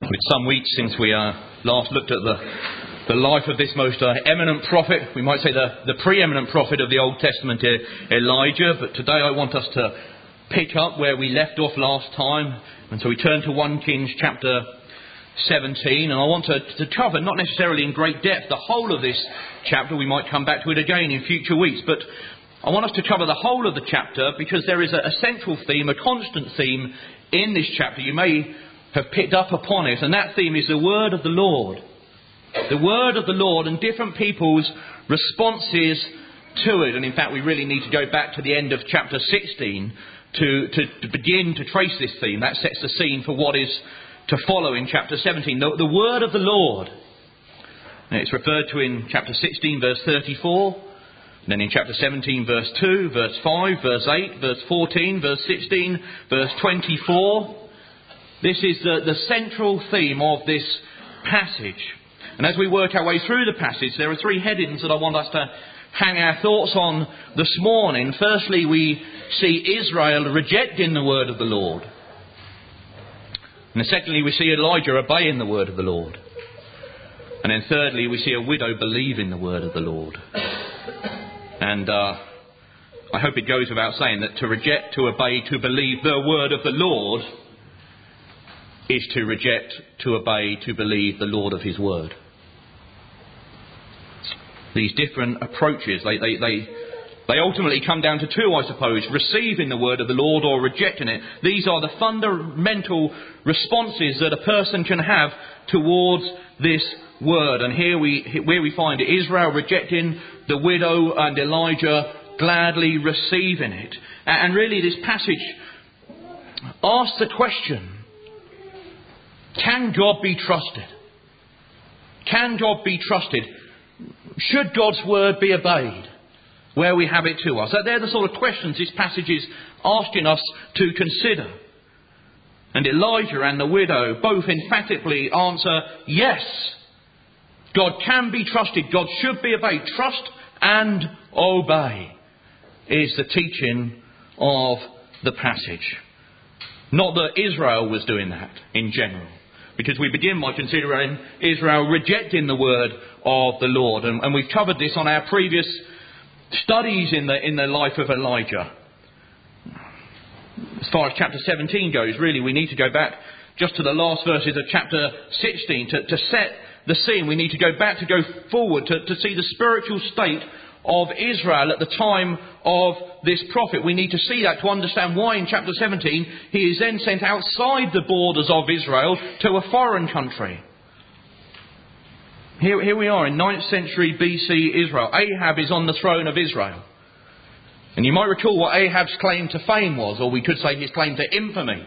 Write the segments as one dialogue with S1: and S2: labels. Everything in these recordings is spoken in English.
S1: It's some weeks since we last looked at the life of this most eminent prophet, we might say the preeminent prophet of the Old Testament, Elijah. But today I want us to pick up where we left off last time. And so we turn to 1 Kings chapter 17. And I want to cover, not necessarily in great depth, the whole of this chapter. We might come back to it again in future weeks. But I want us to cover the whole of the chapter because there is a central theme, a constant theme in this chapter. You may have picked up upon it, and that theme is the word of the Lord. The word of the Lord and different people's responses to it. And in fact, we really need to go back to the end of chapter 16 to begin to trace this theme. That sets the scene for what is to follow in chapter 17. The word of the Lord. And it's referred to in chapter 16, verse 34. And then in chapter 17, verse 2, verse 5, verse 8, verse 14, verse 16, verse 24. This is the central theme of this passage. And as we work our way through the passage, there are three headings that I want us to hang our thoughts on this morning. Firstly, we see Israel rejecting the word of the Lord. And then secondly, we see Elijah obeying the word of the Lord. And then thirdly, we see a widow believing the word of the Lord. And I hope it goes without saying that to reject, to obey, to believe the word of the Lord is to reject, to obey, to believe the Lord of His word. These different approaches, they ultimately come down to two, I suppose: receiving the word of the Lord or rejecting it. These are the fundamental responses that a person can have towards this word. And here where we find Israel rejecting, the widow and Elijah gladly receiving it. And really this passage asks the question: can God be trusted? Can God be trusted? Should God's word be obeyed where we have it to us? They're the sort of questions this passage is asking us to consider. And Elijah and the widow both emphatically answer yes. God can be trusted. God should be obeyed. Trust and obey is the teaching of the passage. Not that Israel was doing that in general, because we begin by considering Israel rejecting the word of the Lord. And we've covered this on our previous studies in the life of Elijah. As far as chapter 17 goes, really we need to go back just to the last verses of chapter 16 to set the scene. We need to go back, to go forward, to see the spiritual state of Israel at the time of this prophet. We need to see that to understand why in chapter 17 he is then sent outside the borders of Israel to a foreign country. Here we are in 9th century BC Israel. Ahab is on the throne of Israel. And you might recall what Ahab's claim to fame was, or we could say his claim to infamy.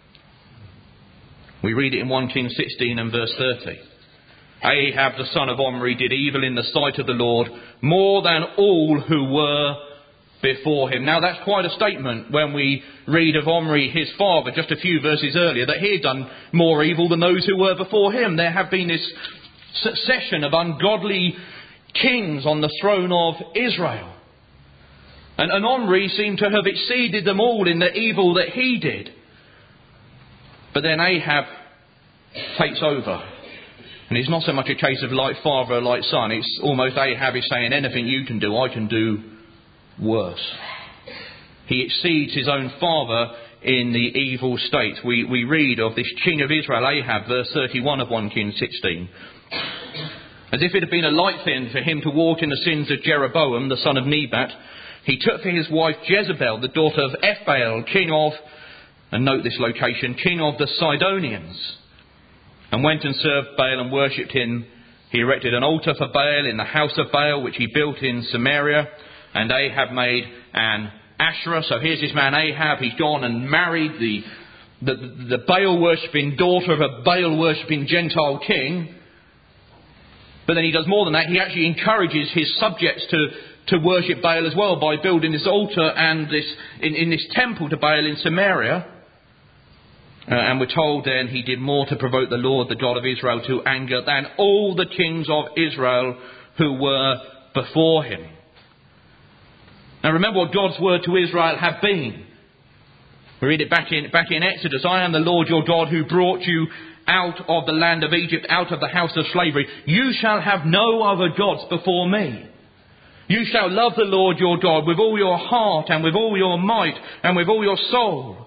S1: We read it in 1 Kings 16 and verse 30. Ahab the son of Omri did evil in the sight of the Lord more than all who were before him. Now that's quite a statement when we read of Omri, his father, just a few verses earlier, that he had done more evil than those who were before him. There have been this succession of ungodly kings on the throne of Israel. And Omri seemed to have exceeded them all in the evil that he did. But then Ahab takes over. And it's not so much a case of like father, like son. It's almost Ahab is saying, anything you can do, I can do worse. He exceeds his own father in the evil state. We read of this king of Israel, Ahab, verse 31 of 1 Kings 16. As if it had been a light thing for him to walk in the sins of Jeroboam, the son of Nebat, he took for his wife Jezebel, the daughter of Ethbaal, king of, and note this location, king of the Sidonians, and went and served Baal and worshipped him. He erected an altar for Baal in the house of Baal, which he built in Samaria, and Ahab made an Asherah. So here's this man Ahab. He's gone and married the Baal-worshipping daughter of a Baal-worshipping Gentile king. But then he does more than that. He actually encourages his subjects to worship Baal as well by building this altar and in this temple to Baal in Samaria. And we're told then he did more to provoke the Lord, the God of Israel, to anger than all the kings of Israel who were before him. Now remember what God's word to Israel had been. We read it back in Exodus. I am the Lord your God who brought you out of the land of Egypt, out of the house of slavery. You shall have no other gods before me. You shall love the Lord your God with all your heart and with all your might and with all your soul.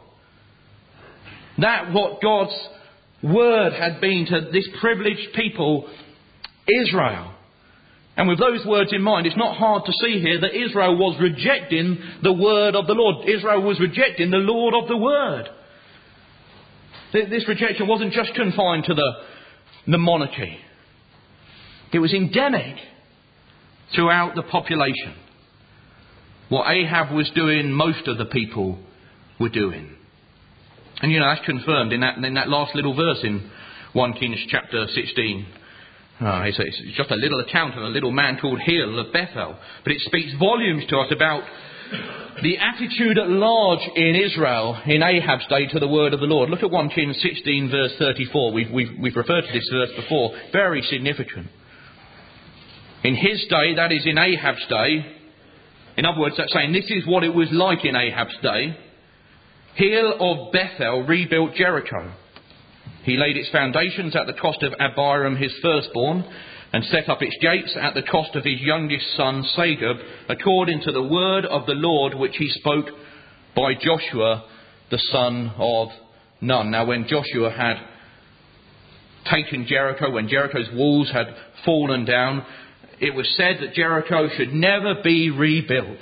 S1: That what God's word had been to this privileged people, Israel. And with those words in mind, it's not hard to see here that Israel was rejecting the word of the Lord. Israel was rejecting the Lord of the word. This rejection wasn't just confined to the monarchy. It was endemic throughout the population. What Ahab was doing, most of the people were doing. And that's confirmed in that last little verse in 1 Kings chapter 16. It's just a little account of a little man called Hill of Bethel. But it speaks volumes to us about the attitude at large in Israel in Ahab's day to the word of the Lord. Look at 1 Kings 16 verse 34. We've referred to this verse before. Very significant. In his day, that is in Ahab's day, in other words, that's saying this is what it was like in Ahab's day. Hill of Bethel rebuilt Jericho. He laid its foundations at the cost of Abiram his firstborn, and set up its gates at the cost of his youngest son Segub, according to the word of the Lord which he spoke by Joshua the son of Nun. Now when Joshua had taken Jericho, when Jericho's walls had fallen down, it was said that Jericho should never be rebuilt.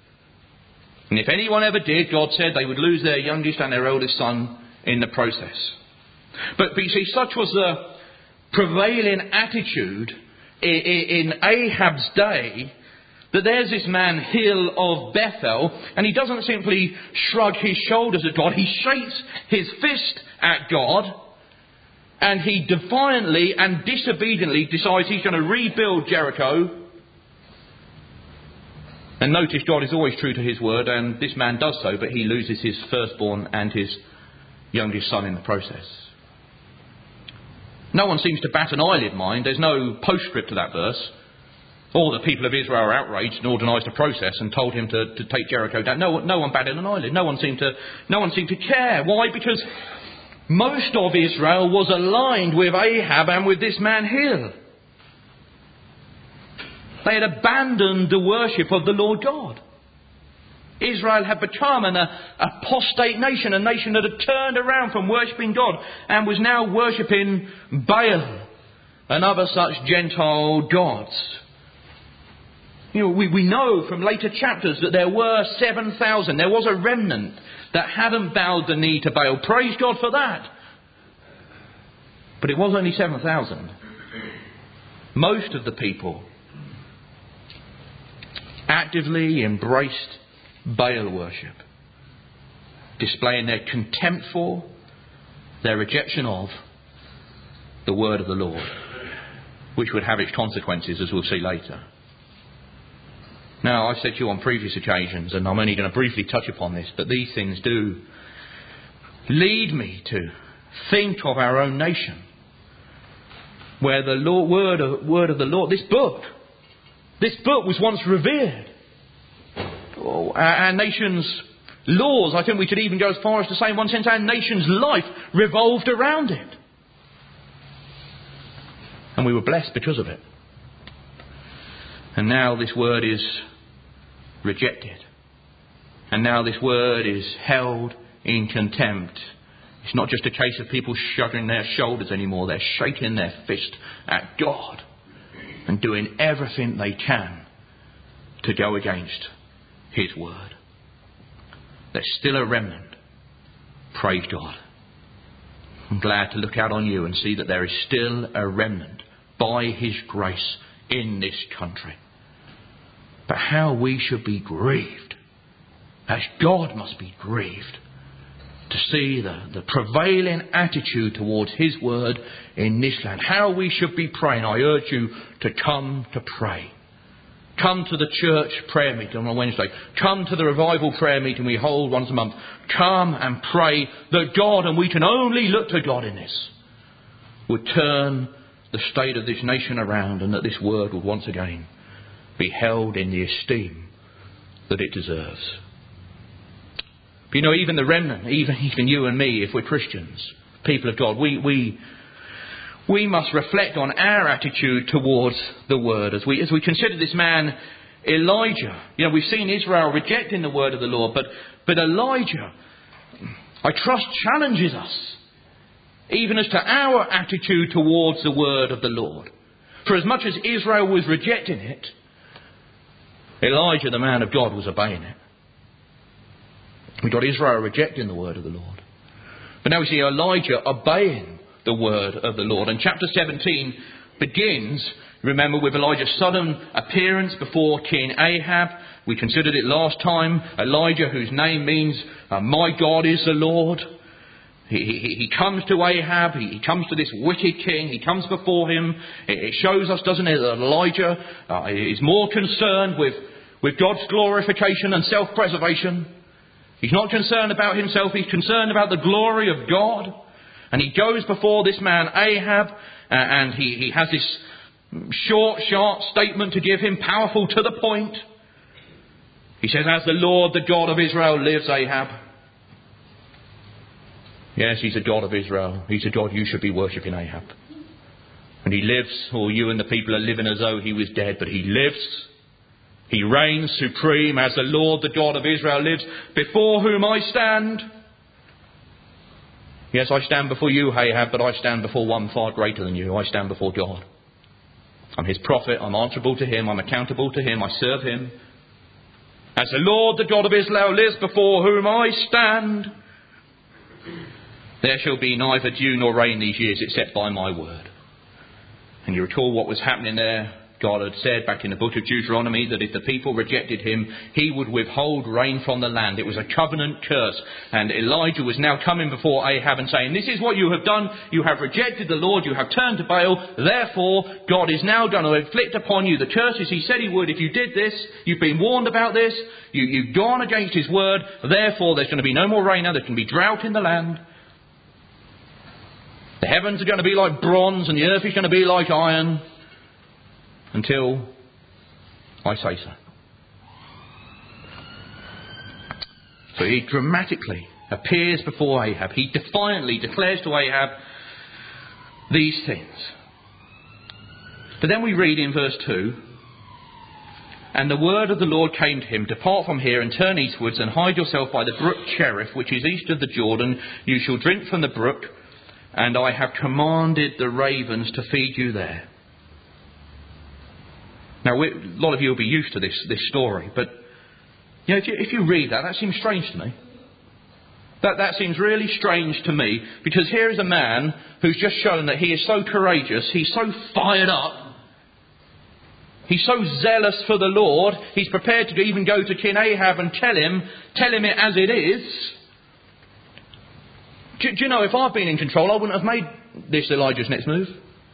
S1: And if anyone ever did, God said they would lose their youngest and their eldest son in the process. But you see, such was the prevailing attitude in Ahab's day that there's this man Hill of Bethel, and he doesn't simply shrug his shoulders at God. He shakes his fist at God, and he defiantly and disobediently decides he's going to rebuild Jericho. And notice God is always true to his word, and this man does so, but he loses his firstborn and his youngest son in the process. No one seems to bat an eyelid, mind. There's no postscript to that verse. All the people of Israel are outraged and organised a process and told him to take Jericho down. No one batted an eyelid. No one seemed to care. Why? Because most of Israel was aligned with Ahab and with this man Hill. They had abandoned the worship of the Lord God. Israel had become an apostate nation, a nation that had turned around from worshipping God and was now worshipping Baal and other such Gentile gods. We know from later chapters that there were 7,000. There was a remnant that hadn't bowed the knee to Baal. Praise God for that. But it was only 7,000. Most of the people actively embraced Baal worship, displaying their contempt for, their rejection of the word of the Lord, which would have its consequences, as we'll see later. Now, I've said to you on previous occasions, and I'm only going to briefly touch upon this, but these things do lead me to think of our own nation, where the word of the Lord, this book was once revered. Our nation's laws, I think we could even go as far as to say in one sense, our nation's life revolved around it. And we were blessed because of it. And now this word is rejected. And now this word is held in contempt. It's not just a case of people shrugging their shoulders anymore. They're shaking their fist at God and doing everything they can to go against his word. There's still a remnant. Praise God. I'm glad to look out on you and see that there is still a remnant by his grace in this country. But how we should be grieved, as God must be grieved, to see the prevailing attitude towards his word in this land. How we should be praying. I urge you to come to pray. Come to the church prayer meeting on a Wednesday. Come to the revival prayer meeting we hold once a month. Come and pray that God, and we can only look to God in this, would turn the state of this nation around, and that this word would once again be held in the esteem that it deserves. But even the remnant, even you and me, if we're Christians, people of God, we we must reflect on our attitude towards the word as we consider this man Elijah. You know, we've seen Israel rejecting the word of the Lord, but Elijah, I trust, challenges us even as to our attitude towards the word of the Lord. For as much as Israel was rejecting it, Elijah, the man of God, was obeying it. We got Israel rejecting the word of the Lord, but now we see Elijah obeying the word of the Lord. And chapter 17 begins, remember, with Elijah's sudden appearance before King Ahab. We considered it last time. Elijah, whose name means my God is the Lord. He comes to Ahab. He comes to this wicked king. He comes before him. It shows us, doesn't it, that Elijah is more concerned with God's glorification and self-preservation. He's not concerned about himself. He's concerned about the glory of God. And he goes before this man Ahab, and he has this short, sharp statement to give him, powerful to the point. He says, "As the Lord, the God of Israel, lives, Ahab." Yes, he's the God of Israel. He's the God you should be worshipping, Ahab. And he lives, or you and the people are living as though he was dead, but he lives. He reigns supreme. As the Lord, the God of Israel, lives, before whom I stand. Yes, I stand before you, Ahab, but I stand before one far greater than you. I stand before God. I'm his prophet. I'm answerable to him. I'm accountable to him. I serve him. As the Lord, the God of Israel, lives, before whom I stand, there shall be neither dew nor rain these years except by my word. And you recall what was happening there. God had said back in the book of Deuteronomy that if the people rejected him, he would withhold rain from the land. It was a covenant curse. And Elijah was now coming before Ahab and saying, "This is what you have done. You have rejected the Lord. You have turned to Baal. Therefore, God is now going to inflict upon you the curses he said he would if you did this. You've been warned about this. You've gone against his word. Therefore, there's going to be no more rain now. There's going to be drought in the land. The heavens are going to be like bronze and the earth is going to be like iron. Until I say so." So he dramatically appears before Ahab. He defiantly declares to Ahab these things. But then we read in verse 2, "And the word of the Lord came to him, Depart from here and turn eastwards and hide yourself by the brook Cherith, which is east of the Jordan. You shall drink from the brook, and I have commanded the ravens to feed you there." Now, a lot of you will be used to this story, but you know, if you read that seems strange to me. That seems really strange to me, because here is a man who's just shown that he is so courageous, he's so fired up, he's so zealous for the Lord, he's prepared to even go to King Ahab and tell him it as it is. Do you know, if I've been in control, I wouldn't have made this Elijah's next move.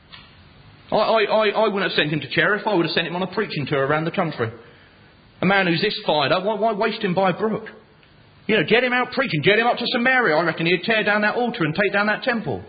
S1: I wouldn't have sent him to Cherith. I would have sent him on a preaching tour around the country. A man who's this fired up, why waste him by a brook? You know, get him out preaching, get him up to Samaria. I reckon he'd tear down that altar and take down that temple.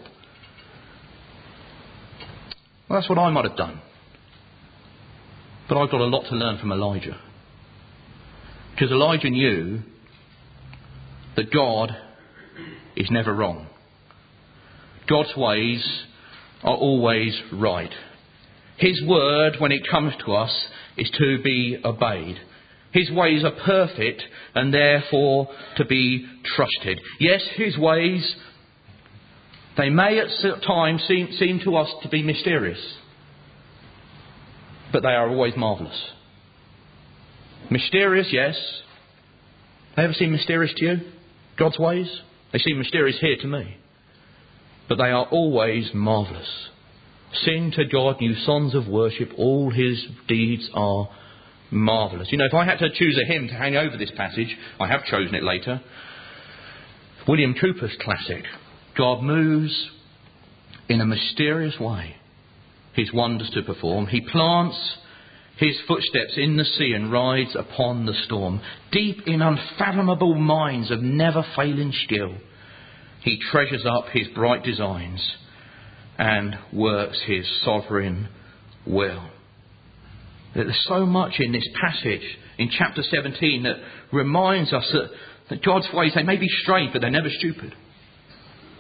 S1: Well, that's what I might have done. But I've got a lot to learn from Elijah. Because Elijah knew that God is never wrong. God's ways are always right. His word, when it comes to us, is to be obeyed. His ways are perfect and therefore to be trusted. Yes, his ways, they may at times seem to us to be mysterious, but they are always marvellous. Mysterious, yes. They ever seem mysterious to you? God's ways? They seem mysterious here to me. But they are always marvellous. Sing to God, you sons of worship, all his deeds are marvellous. You know, if I had to choose a hymn to hang over this passage, I have chosen it later. William Cooper's classic, God moves in a mysterious way, his wonders to perform. He plants his footsteps in the sea and rides upon the storm. Deep in unfathomable mines of never failing skill, he treasures up his bright designs and works his sovereign will. There's so much in this passage in chapter 17 that reminds us that God's ways, they may be strange, but they're never stupid.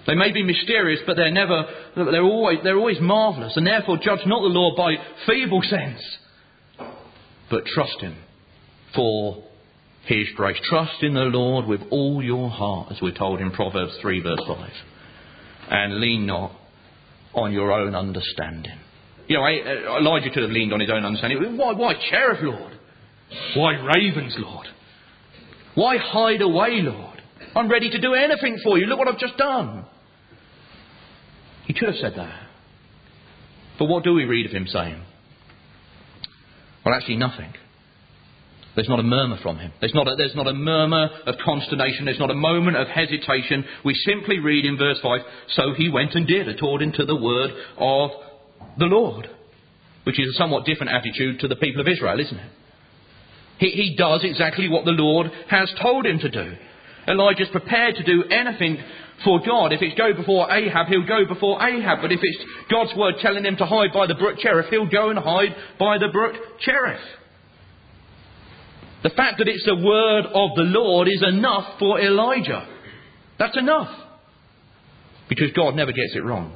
S1: They may be mysterious, but they're always marvellous. And therefore judge not the Lord by feeble sense, but trust him for his grace. Trust in the Lord with all your heart, as we're told in Proverbs 3 verse 5. And lean not on your own understanding. You know, Elijah could have leaned on his own understanding. Why cherub, Lord? Why ravens, Lord? Why hide away, Lord? I'm ready to do anything for you. Look what I've just done. He could have said that. But what do we read of him saying? Well, actually nothing. There's not a murmur from him. There's not a murmur of consternation. There's not a moment of hesitation. We simply read in verse 5, so he went and did according to the word of the Lord. Which is a somewhat different attitude to the people of Israel, isn't it? He does exactly what the Lord has told him to do. Elijah's prepared to do anything for God. If it's go before Ahab, he'll go before Ahab. But if it's God's word telling him to hide by the brook Cherith, he'll go and hide by the brook Cherith. The fact that it's the word of the Lord is enough for Elijah. That's enough. Because God never gets it wrong.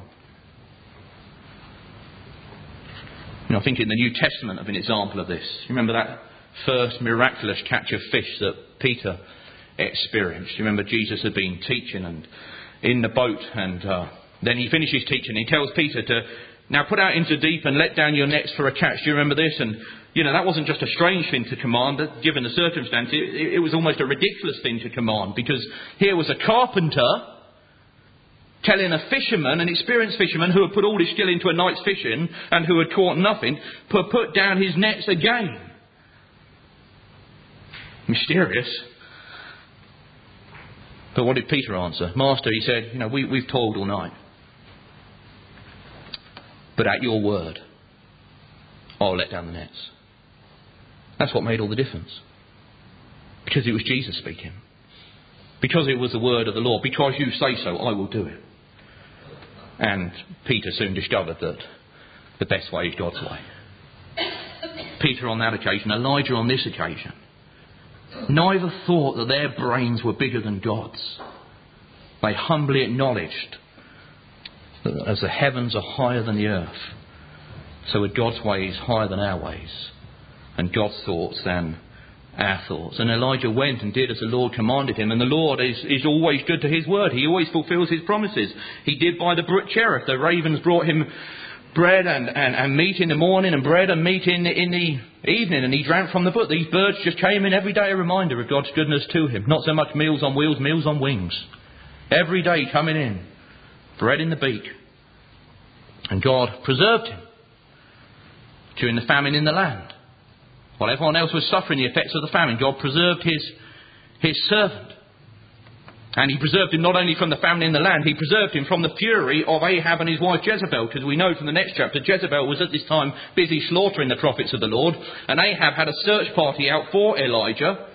S1: You know, I think in the New Testament of an example of this. You remember that first miraculous catch of fish that Peter experienced? You remember Jesus had been teaching and in the boat, and then he finishes teaching. He tells Peter to now put out into deep and let down your nets for a catch. Do you remember this? And you know, that wasn't just a strange thing to command, given the circumstance. It was almost a ridiculous thing to command, because here was a carpenter telling a fisherman, an experienced fisherman who had put all his skill into a night's fishing and who had caught nothing, put down his nets again. Mysterious. But what did Peter answer? Master, he said, you know, we've toiled all night. But at your word, I'll let down the nets. That's what made all the difference. Because it was Jesus speaking. Because it was the word of the Lord. Because you say so, I will do it. And Peter soon discovered that the best way is God's way. Peter on that occasion, Elijah on this occasion, neither thought that their brains were bigger than God's. They humbly acknowledged that as the heavens are higher than the earth, so are God's ways higher than our ways, and God's thoughts than our thoughts. And Elijah went and did as the Lord commanded him, and the Lord is always good to his word. He always fulfills his promises. He did by the brook Cherith. The ravens brought him bread and meat in the morning, and bread and meat in the evening, and he drank from the brook. These birds just came in every day, a reminder of God's goodness to him. Not so much meals on wheels, meals on wings. Every day coming in, bread in the beak. And God preserved him during the famine in the land. While everyone else was suffering the effects of the famine, God preserved his servant. And he preserved him not only from the famine in the land, he preserved him from the fury of Ahab and his wife Jezebel. Because we know from the next chapter, Jezebel was at this time busy slaughtering the prophets of the Lord. And Ahab had a search party out for Elijah.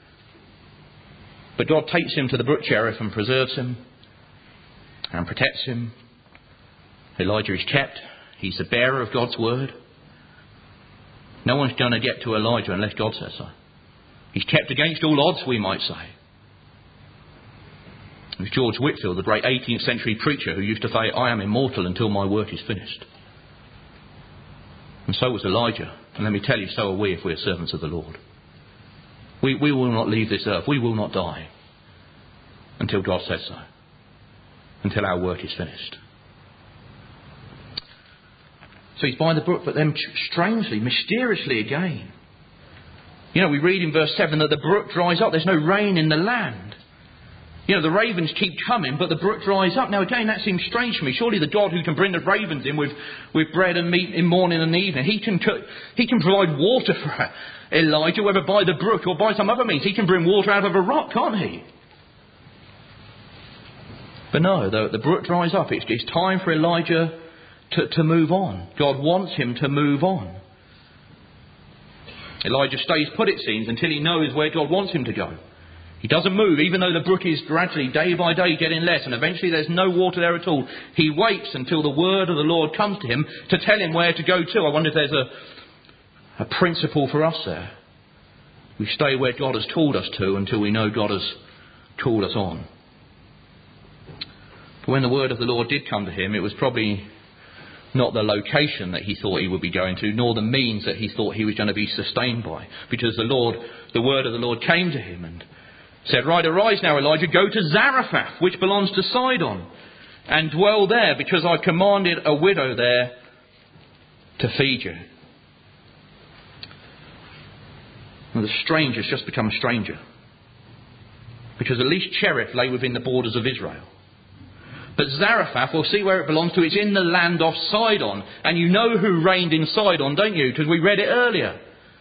S1: But God takes him to the brook Cherith and preserves him and protects him. Elijah is kept. He's the bearer of God's word. No one's going to get to Elijah unless God says so. He's kept against all odds, we might say. It was George Whitefield, the great 18th century preacher, who used to say, I am immortal until my work is finished. And so was Elijah. And let me tell you, so are we if we are servants of the Lord. We will not leave this earth. We will not die until God says so. Until our work is finished. So he's by the brook, but then strangely, mysteriously again. You know, we read in verse 7 that the brook dries up. There's no rain in the land. You know, the ravens keep coming, but the brook dries up. Now again, that seems strange to me. Surely the God who can bring the ravens in with bread and meat in morning and evening, he can provide water for Elijah, whether by the brook or by some other means. He can bring water out of a rock, can't he? But no, the brook dries up. It's time for Elijah to move on. God wants him to move on. Elijah stays put, it seems, until he knows where God wants him to go. He doesn't move, even though the brook is gradually, day by day, getting less, and eventually there's no water there at all. He waits until the word of the Lord comes to him to tell him where to go to. I wonder if there's a principle for us there. We stay where God has called us to until we know God has called us on. But when the word of the Lord did come to him, it was probably not the location that he thought he would be going to, nor the means that he thought he was going to be sustained by. Because the word of the Lord came to him and said, "Right, arise now, Elijah, go to Zarephath, which belongs to Sidon, and dwell there, because I commanded a widow there to feed you." Well, the stranger's just become a stranger. Because at least Cherith lay within the borders of Israel. But Zarephath, we'll see where it belongs to. It's in the land of Sidon. And you know who reigned in Sidon, don't you? Because we read it earlier.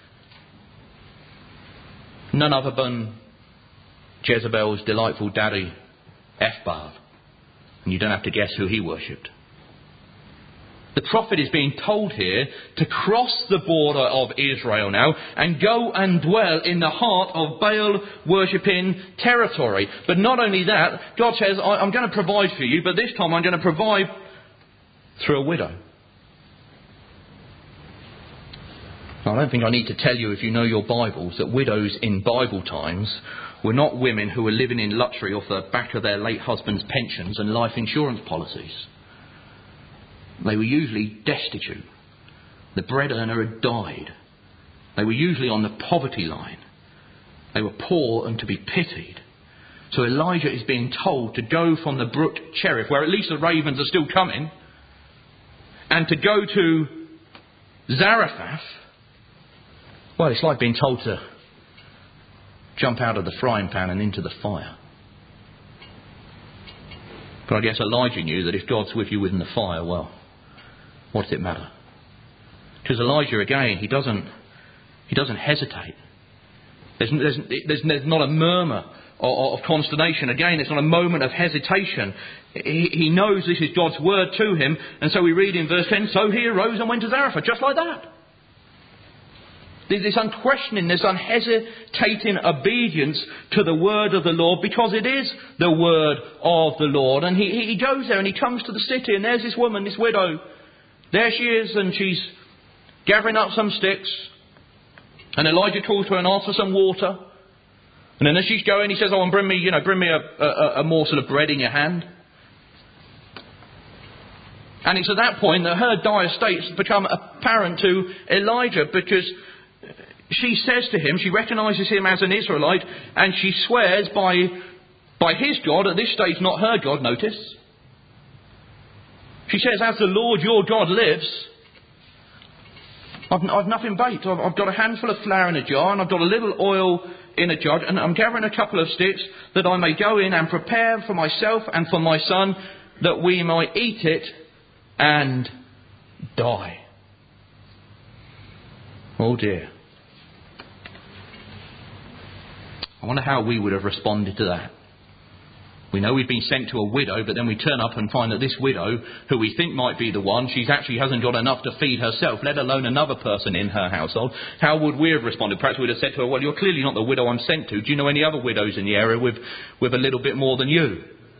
S1: None other than Jezebel's delightful daddy, Ethbaal. And you don't have to guess who he worshipped. The prophet is being told here to cross the border of Israel now and go and dwell in the heart of Baal worshipping territory. But not only that, God says, I'm going to provide for you, but this time I'm going to provide through a widow. Now, I don't think I need to tell you, if you know your Bibles, that widows in Bible times were not women who were living in luxury off the back of their late husband's pensions and life insurance policies. They were usually destitute. The bread earner had died. They were usually on the poverty line. They were poor and to be pitied. So Elijah is being told to go from the brook Cherith, where at least the ravens are still coming, and to go to Zarephath. Well, it's like being told to jump out of the frying pan and into the fire. But I guess Elijah knew that if God's with you within the fire, well, what does it matter? Because Elijah, again, he doesn't hesitate. There's not a murmur of consternation. Again, it's not a moment of hesitation. He knows this is God's word to him. And so we read in verse 10, "So he arose and went to Zarephath," just like that. There's this unquestioning, this unhesitating obedience to the word of the Lord, because it is the word of the Lord. And he goes there and he comes to the city, and there's this woman, this widow. There she is, and she's gathering up some sticks. And Elijah calls to her and asks for some water. And then as she's going, he says, "Oh, and bring me a morsel of bread in your hand." And it's at that point that her dire state's become apparent to Elijah, because she says to him, she recognises him as an Israelite, and she swears by his God, at this stage not her God, notice. She says, "As the Lord your God lives, I've nothing baked. I've got a handful of flour in a jar, and I've got a little oil in a jug, and I'm gathering a couple of sticks that I may go in and prepare for myself and for my son, that we might eat it and die." Oh dear. I wonder how we would have responded to that. We know we've been sent to a widow, but then we turn up and find that this widow, who we think might be the one, she actually hasn't got enough to feed herself, let alone another person in her household. How would we have responded? Perhaps we'd have said to her, "Well, you're clearly not the widow I'm sent to. Do you know any other widows in the area with a little bit more than you?"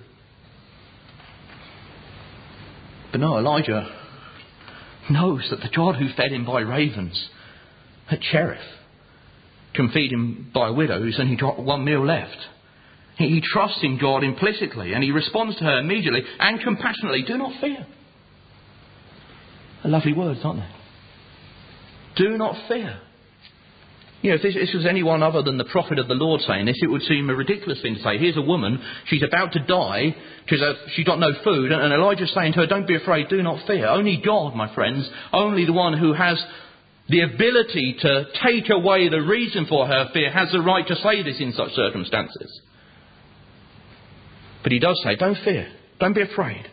S1: But no, Elijah knows that the God who fed him by ravens at Cherith can feed him by widows, and he got one meal left. He trusts in God implicitly, and he responds to her immediately and compassionately. "Do not fear." They're lovely words, aren't they? Do not fear. You know, if this was anyone other than the prophet of the Lord saying this, it would seem a ridiculous thing to say. Here's a woman, she's about to die, she's got no food, and Elijah's saying to her, "Don't be afraid, do not fear." Only God, my friends, only the one who has the ability to take away the reason for her fear, has the right to say this in such circumstances. But he does say, "Don't fear. Don't be afraid.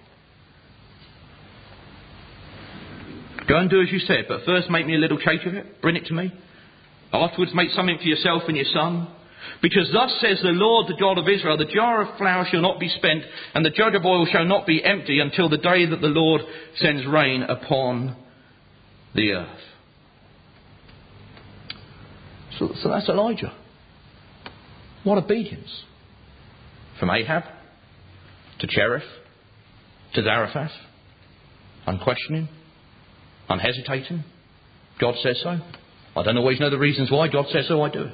S1: Go and do as you said, but first make me a little cake of it. Bring it to me. Afterwards make something for yourself and your son. Because thus says the Lord, the God of Israel, the jar of flour shall not be spent, and the jug of oil shall not be empty until the day that the Lord sends rain upon the earth." So that's Elijah. What obedience. From Ahab to Cherith to Zarephath. Unquestioning. Unhesitating. God says so. I don't always know the reasons why. God says so, I do.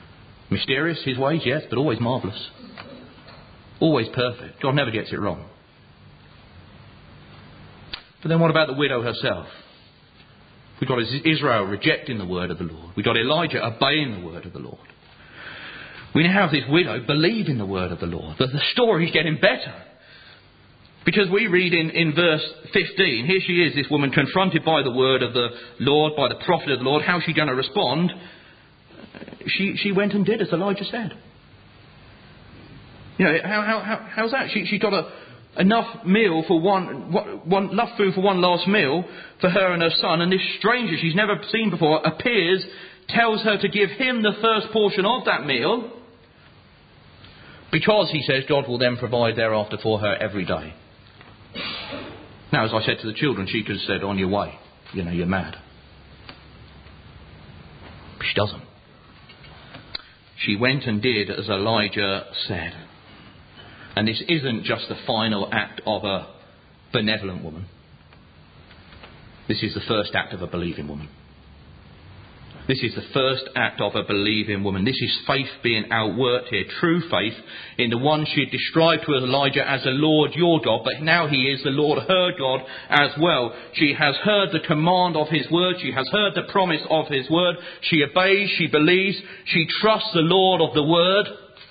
S1: Mysterious, his ways, yes, but always marvellous. Always perfect. God never gets it wrong. But then what about the widow herself? We've got Israel rejecting the word of the Lord. We've got Elijah obeying the word of the Lord. We now have this widow believing the word of the Lord. But the story's getting better. Because we read in verse 15, here she is, this woman confronted by the word of the Lord, by the prophet of the Lord. How's she going to respond? She went and did as Elijah said. You know, how's that? She got enough meal for enough food for one last meal for her and her son, and this stranger she's never seen before appears, tells her to give him the first portion of that meal, because he says God will then provide thereafter for her every day. Now, as I said to the children, she could have said, on your way, you know, you're mad. But she doesn't. She went and did as Elijah said. And this isn't just the final act of a benevolent woman. This is the first act of a believing woman. This is the first act of a believing woman. This is faith being outworked here. True faith in the one she had described to Elijah as the Lord your God. But now he is the Lord her God as well. She has heard the command of his word. She has heard the promise of his word. She obeys. She believes. She trusts the Lord of the word.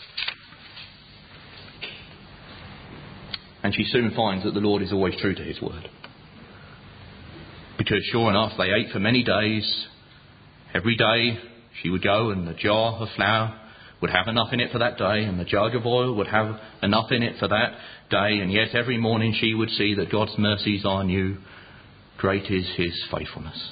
S1: And she soon finds that the Lord is always true to his word. Because sure enough, they ate for many days. Every day she would go and the jar of flour would have enough in it for that day, and the jug of oil would have enough in it for that day. And yet every morning she would see that God's mercies are new. Great is his faithfulness.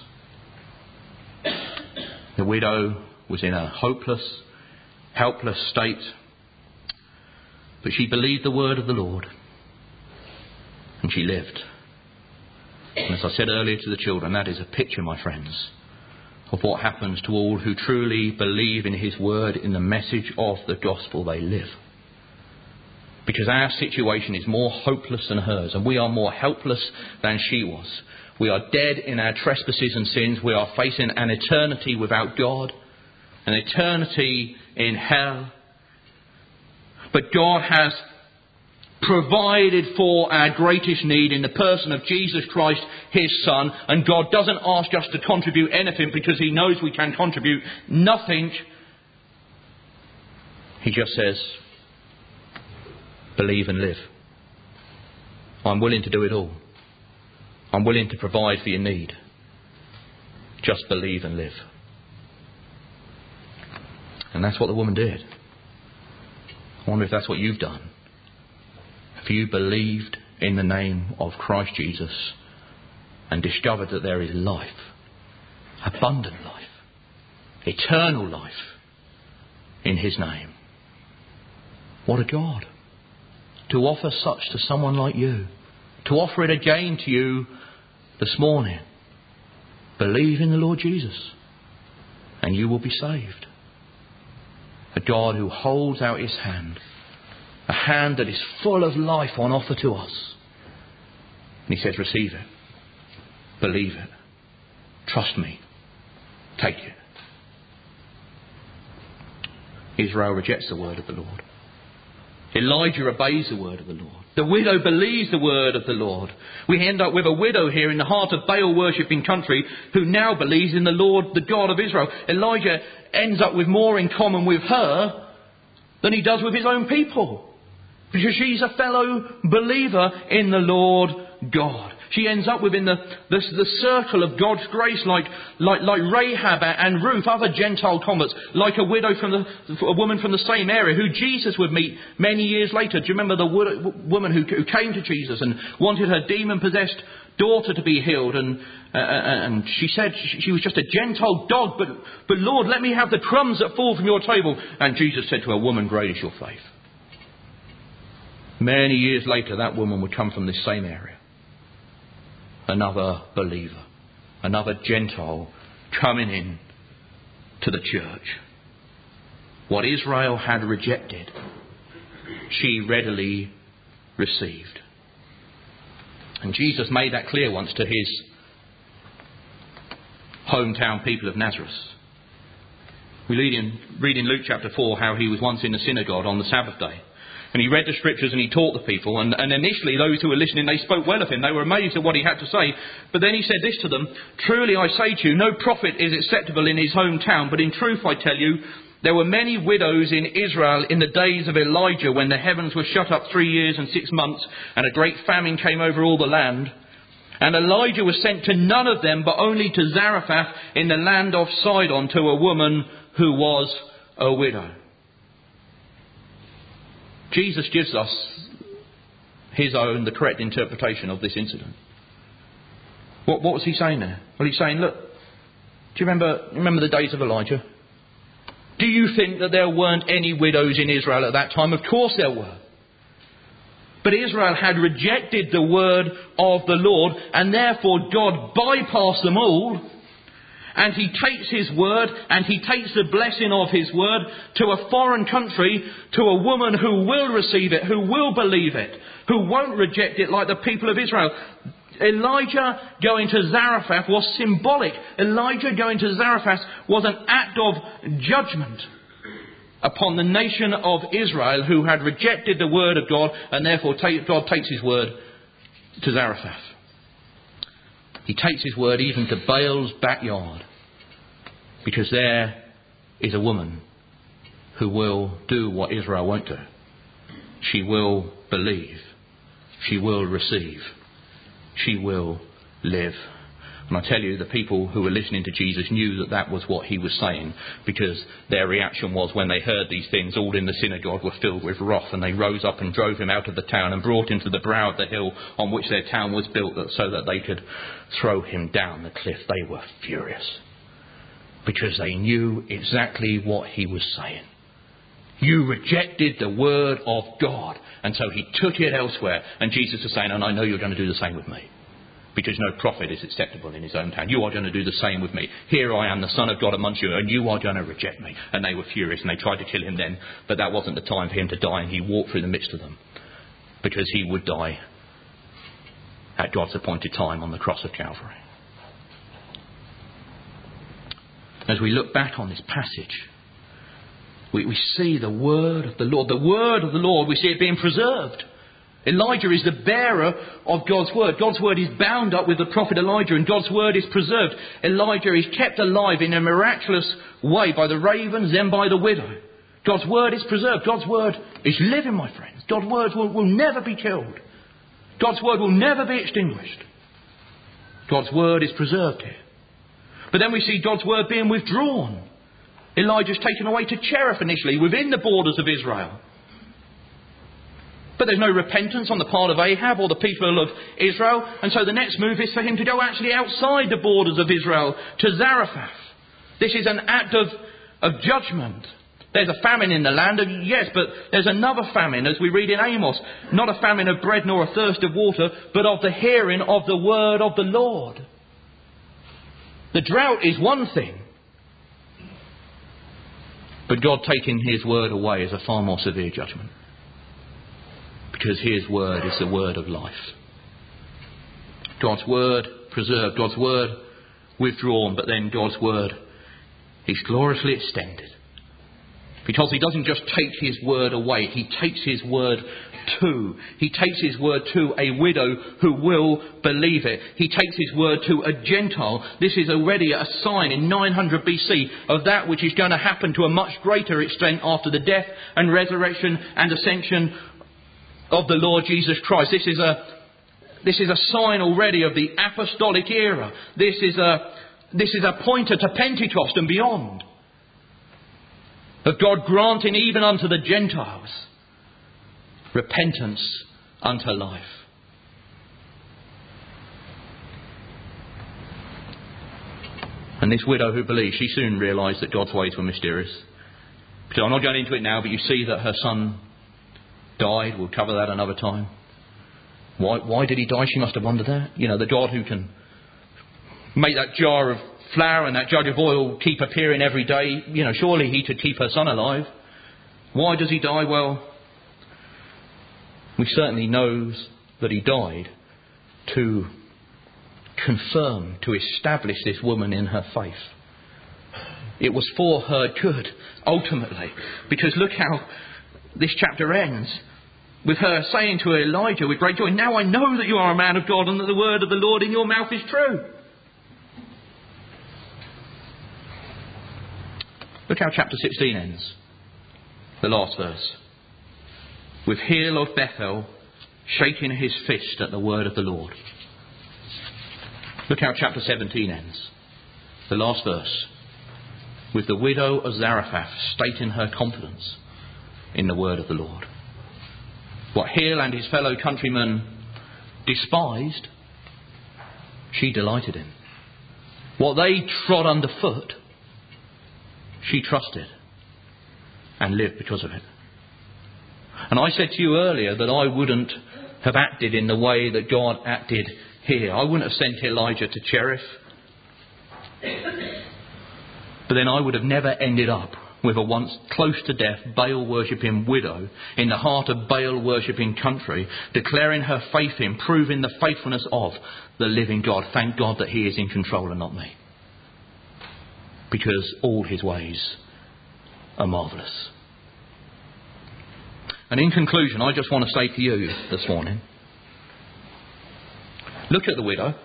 S1: The widow was in a hopeless, helpless state. But she believed the word of the Lord. And she lived. And as I said earlier to the children, that is a picture, my friends, of what happens to all who truly believe in his word, in the message of the gospel. They live. Because our situation is more hopeless than hers, and we are more helpless than she was. We are dead in our trespasses and sins. We are facing an eternity without God, an eternity in hell. But God has provided for our greatest need in the person of Jesus Christ, his Son. And God doesn't ask us to contribute anything because he knows we can contribute nothing. He just says, believe and live. I'm willing to do it all. I'm willing to provide for your need. Just believe and live. And that's what the woman did. I wonder if that's what you've done. Have you believed in the name of Christ Jesus and discovered that there is life, abundant life, eternal life in his name? What a God to offer such to someone like you, to offer it again to you this morning. Believe in the Lord Jesus and you will be saved. A God who holds out his hand, a hand that is full of life on offer to us. And he says, receive it. Believe it. Trust me. Take it. Israel rejects the word of the Lord. Elijah obeys the word of the Lord. The widow believes the word of the Lord. We end up with a widow here in the heart of Baal worshipping country who now believes in the Lord, the God of Israel. Elijah ends up with more in common with her than he does with his own people. Because she's a fellow believer in the Lord God. She ends up within the circle of God's grace, like Rahab and Ruth, other Gentile converts, like a woman from the same area who Jesus would meet many years later. Do you remember the woman who came to Jesus and wanted her demon-possessed daughter to be healed? And she said she was just a Gentile dog, but Lord, let me have the crumbs that fall from your table. And Jesus said to her, woman, great is your faith. Many years later, that woman would come from this same area. Another believer, another Gentile coming in to the church. What Israel had rejected, she readily received. And Jesus made that clear once to his hometown people of Nazareth. We read in Luke chapter 4 how he was once in the synagogue on the Sabbath day. And he read the scriptures and he taught the people. And initially those who were listening, they spoke well of him. They were amazed at what he had to say. But then he said this to them, "Truly I say to you, no prophet is acceptable in his hometown. But in truth I tell you, there were many widows in Israel in the days of Elijah, when the heavens were shut up 3 years and 6 months, and a great famine came over all the land. And Elijah was sent to none of them, but only to Zarephath in the land of Sidon, to a woman who was a widow." Jesus gives us the correct interpretation of this incident. What was he saying there? Well, he's saying, look, do you remember the days of Elijah? Do you think that there weren't any widows in Israel at that time? Of course there were. But Israel had rejected the word of the Lord, and therefore God bypassed them all. And he takes his word, and he takes the blessing of his word to a foreign country, to a woman who will receive it, who will believe it, who won't reject it like the people of Israel. Elijah going to Zarephath was symbolic. Elijah going to Zarephath was an act of judgment upon the nation of Israel, who had rejected the word of God, and therefore God takes his word to Zarephath. He takes his word even to Baal's backyard, because there is a woman who will do what Israel won't do. She will believe. She will receive. She will live. And I tell you, the people who were listening to Jesus knew that that was what he was saying, because their reaction was, when they heard these things, all in the synagogue were filled with wrath, and they rose up and drove him out of the town and brought him to the brow of the hill on which their town was built, so that they could throw him down the cliff. They were furious, because they knew exactly what he was saying. You rejected the word of God, and so he took it elsewhere. And Jesus is saying, and I know you're going to do the same with me, because no prophet is acceptable in his own town. You are going to do the same with me. Here I am, the Son of God amongst you, and you are going to reject me. And they were furious, and they tried to kill him then, but that wasn't the time for him to die, and he walked through the midst of them, because he would die at God's appointed time on the cross of Calvary. As we look back on this passage, we see the word of the Lord. The word of the Lord, we see it being preserved. Elijah is the bearer of God's word. God's word is bound up with the prophet Elijah, and God's word is preserved. Elijah is kept alive in a miraculous way by the ravens, then by the widow. God's word is preserved. God's word is living, my friends. God's word will never be killed. God's word will never be extinguished. God's word is preserved here. But then we see God's word being withdrawn. Elijah's taken away to Cherith initially, within the borders of Israel. But there's no repentance on the part of Ahab or the people of Israel. And so the next move is for him to go actually outside the borders of Israel, to Zarephath. This is an act of judgment. There's a famine in the land, yes, but there's another famine, as we read in Amos. Not a famine of bread nor a thirst of water, but of the hearing of the word of the Lord. The drought is one thing, but God taking his word away is a far more severe judgment. Because his word is the word of life. God's word preserved, God's word withdrawn, but then God's word is gloriously extended. Because he doesn't just take his word away, he takes his word to. He takes his word to a widow who will believe it. He takes his word to a Gentile. This is already a sign in 900 BC of that which is going to happen to a much greater extent after the death and resurrection and ascension of the Lord Jesus Christ. This is a sign already of the apostolic era. This is a pointer to Pentecost and beyond. Of God granting even unto the Gentiles repentance unto life. And this widow who believed, she soon realised that God's ways were mysterious. So I'm not going into it now, but you see that her son died. We'll cover that another time. Why did he die? She must have wondered that. You know, the God who can make that jar of flour and that jug of oil keep appearing every day, you know, surely he could keep her son alive. Why does he die? Well, we certainly know that he died to confirm, to establish this woman in her faith. It was for her good, ultimately. Because look how this chapter ends. with her saying to Elijah with great joy, "Now I know that you are a man of God and that the word of the Lord in your mouth is true." Look how chapter 16 ends. The last verse. With Hiel of Bethel shaking his fist at the word of the Lord. Look how chapter 17 ends. The last verse. With the widow of Zarephath stating her confidence in the word of the Lord. What Hiel and his fellow countrymen despised, she delighted in. What they trod underfoot, she trusted and lived because of it. And I said to you earlier that I wouldn't have acted in the way that God acted here. I wouldn't have sent Elijah to Cherith. But then I would have never ended up with a once close to death Baal worshipping widow in the heart of Baal worshipping country, declaring her faith in, proving the faithfulness of the living God. Thank God that he is in control and not me. Because all his ways are marvellous. And in conclusion, I just want to say to you this morning, look at the widow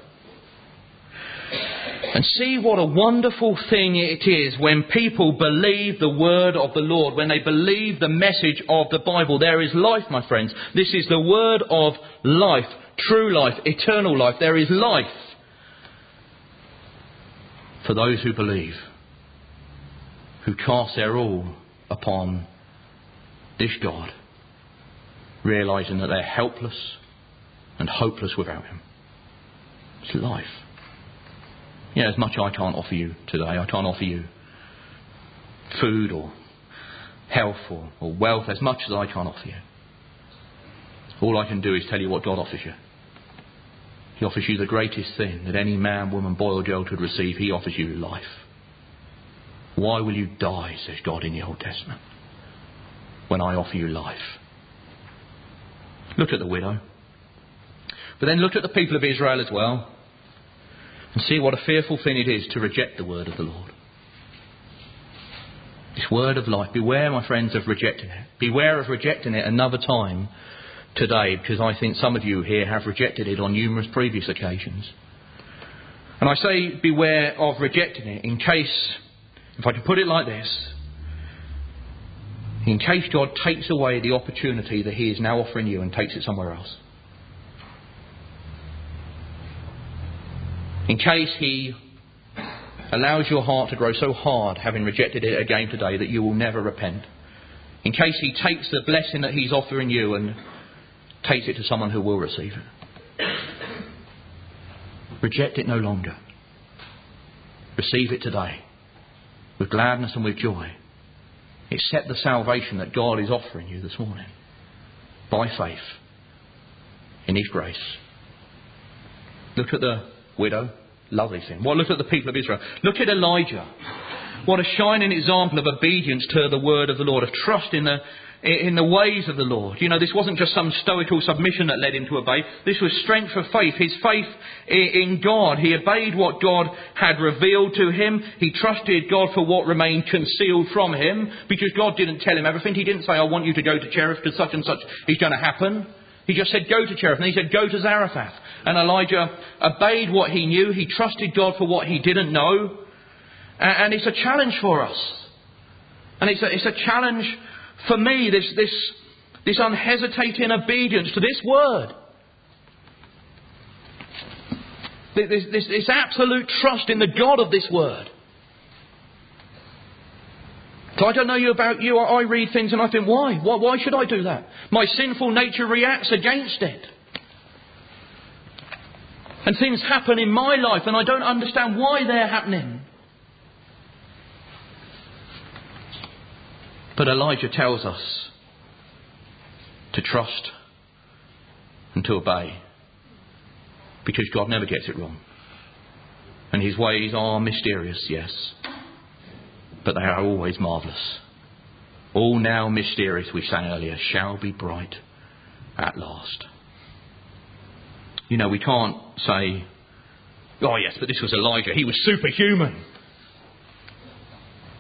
S1: and see what a wonderful thing it is when people believe the word of the Lord, when they believe the message of the Bible. There is life, my friends. This is the word of life, true life, eternal life. There is life for those who believe, who cast their all upon this God, realising that they're helpless and hopeless without him. It's life. You know, as much I can't offer you today. I can't offer you food or health or wealth, as much as I can't offer you. All I can do is tell you what God offers you. He offers you the greatest thing that any man, woman, boy or girl could receive. He offers you life. Why will you die, says God in the Old Testament, when I offer you life? Look at the widow. But then look at the people of Israel as well. And see what a fearful thing it is to reject the word of the Lord. This word of life. Beware, my friends, of rejecting it. Beware of rejecting it another time today, because I think some of you here have rejected it on numerous previous occasions. And I say beware of rejecting it in case, if I can put it like this, in case God takes away the opportunity that he is now offering you and takes it somewhere else. In case he allows your heart to grow so hard, having rejected it again today, that you will never repent. In case he takes the blessing that he's offering you and takes it to someone who will receive it. Reject it no longer. Receive it today with gladness and with joy. Accept the salvation that God is offering you this morning by faith in his grace. Look at the widow. Lovely thing. Well, look at the people of Israel. Look at Elijah. What a shining example of obedience to the word of the Lord, of trust in the ways of the Lord. You know, this wasn't just some stoical submission that led him to obey. This was strength of faith. His faith in God. He obeyed what God had revealed to him. He trusted God for what remained concealed from him, because God didn't tell him everything. He didn't say, I want you to go to Cherith because such and such is going to happen. He just said, go to Cherith. And he said, go to Zarephath. And Elijah obeyed what he knew. He trusted God for what he didn't know. And it's a challenge for us. And it's a challenge for me, this unhesitating obedience to this word. This absolute trust in the God of this word. So I don't know about you. I read things and I think, why? Why should I do that? My sinful nature reacts against it. And things happen in my life and I don't understand why they're happening. But Elijah tells us to trust and to obey, because God never gets it wrong. And his ways are mysterious, yes, but they are always marvellous. All now mysterious, we sang earlier, shall be bright at last. You know, we can't say, oh yes, but this was Elijah, he was superhuman.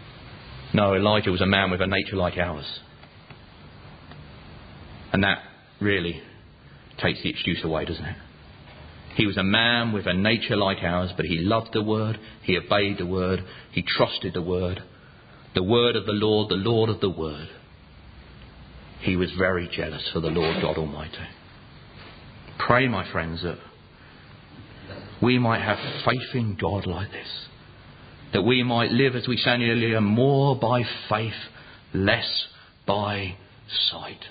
S1: No, Elijah was a man with a nature like ours. And that really takes the excuse away, doesn't it? He was a man with a nature like ours, but he loved the Word, he obeyed the Word, he trusted the Word of the Lord of the Word. He was very jealous for the Lord God Almighty. Pray, my friends, that we might have faith in God like this. That we might live, as we sang earlier, more by faith, less by sight.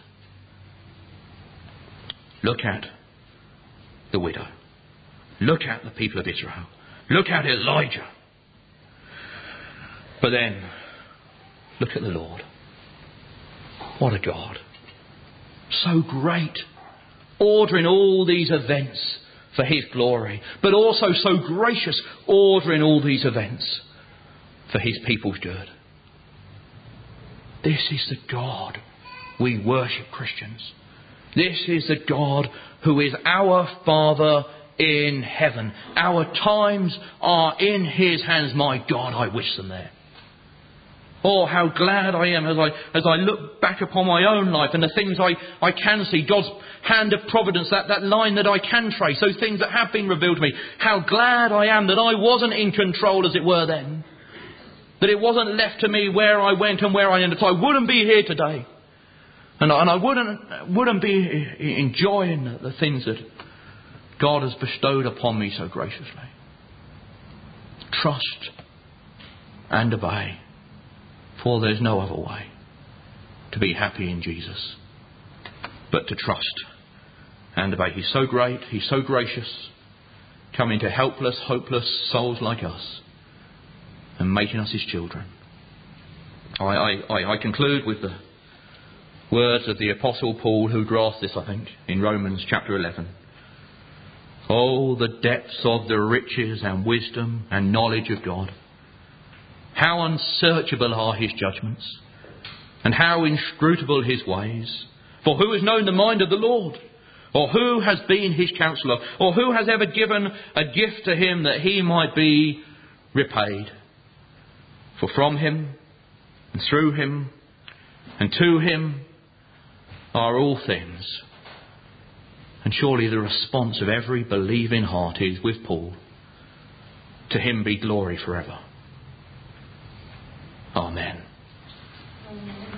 S1: Look at the widow. Look at the people of Israel. Look at Elijah. But then, look at the Lord. What a God. So great. Ordering all these events for his glory. But also so gracious. Ordering all these events for his people's good. This is the God we worship, Christians. This is the God who is our Father in heaven. Our times are in his hands. My God, I wish them there. Oh, how glad I am as I look back upon my own life and the things I can see, God's hand of providence, that line that I can trace, those things that have been revealed to me. How glad I am that I wasn't in control, as it were, then. That it wasn't left to me where I went and where I ended. So I wouldn't be here today. And I wouldn't be enjoying the things that God has bestowed upon me so graciously. Trust and obey. For there's no other way to be happy in Jesus but to trust and obey. He's so great, he's so gracious, coming to helpless, hopeless souls like us and making us his children. I conclude with the words of the Apostle Paul, who drafts this, I think, in Romans chapter 11. Oh, the depths of the riches and wisdom and knowledge of God. How unsearchable are his judgments, and how inscrutable his ways. For who has known the mind of the Lord? Or who has been his counsellor? Or who has ever given a gift to him that he might be repaid? For from him, and through him, and to him are all things. And surely the response of every believing heart is with Paul. To him be glory forever. Amen.